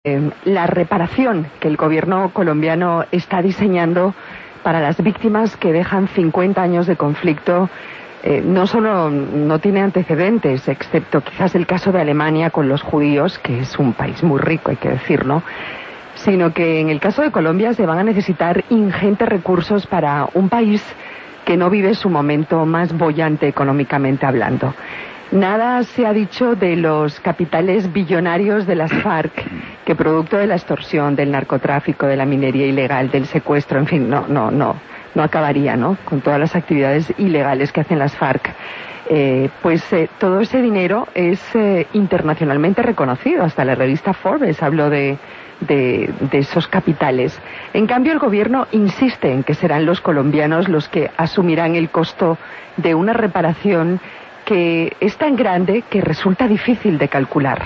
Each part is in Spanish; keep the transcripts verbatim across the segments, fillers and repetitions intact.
Eh, la reparación que el gobierno colombiano está diseñando para las víctimas que dejan cincuenta años de conflicto eh, no solo no tiene antecedentes, excepto quizás el caso de Alemania con los judíos, que es un país muy rico, hay que decirlo, sino que en el caso de Colombia se van a necesitar ingentes recursos para un país que no vive su momento más boyante económicamente hablando. Nada se ha dicho de los capitales billonarios de las FARC, que producto de la extorsión, del narcotráfico, de la minería ilegal, del secuestro, en fin, no, no, no, no acabaría, ¿no?, con todas las actividades ilegales que hacen las FARC. Eh, pues eh, todo ese dinero es eh, internacionalmente reconocido, hasta la revista Forbes habló de, de, de esos capitales. En cambio, el gobierno insiste en que serán los colombianos los que asumirán el costo de una reparación que es tan grande que resulta difícil de calcular.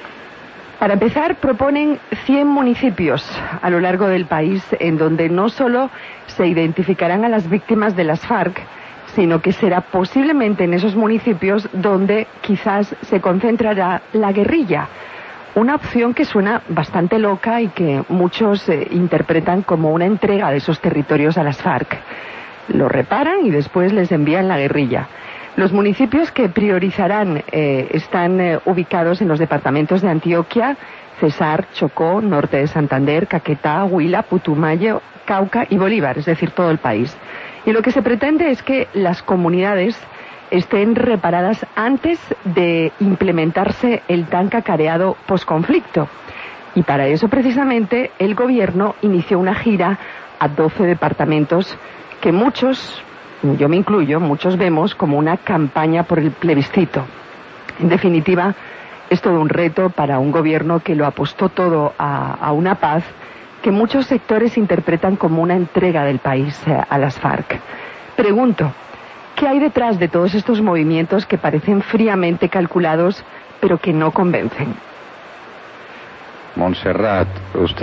Para empezar, proponen cien municipios a lo largo del país en donde no solo se identificarán a las víctimas de las FARC, sino que será posiblemente en esos municipios donde quizás se concentrará la guerrilla. Una opción que suena bastante loca y que muchos eh, interpretan como una entrega de esos territorios a las FARC. Lo reparan y después les envían la guerrilla. Los municipios que priorizarán eh, están eh, ubicados en los departamentos de Antioquia, Cesar, Chocó, Norte de Santander, Caquetá, Huila, Putumayo, Cauca y Bolívar, es decir, todo el país. Y lo que se pretende es que las comunidades estén reparadas antes de implementarse el tan cacareado posconflicto. Y para eso, precisamente, el gobierno inició una gira a doce departamentos que muchos, yo me incluyo, muchos vemos como una campaña por el plebiscito. En definitiva, es todo un reto para un gobierno que lo apostó todo a, a una paz que muchos sectores interpretan como una entrega del país a, a las FARC. Pregunto, ¿qué hay detrás de todos estos movimientos que parecen fríamente calculados, pero que no convencen? Montserrat, usted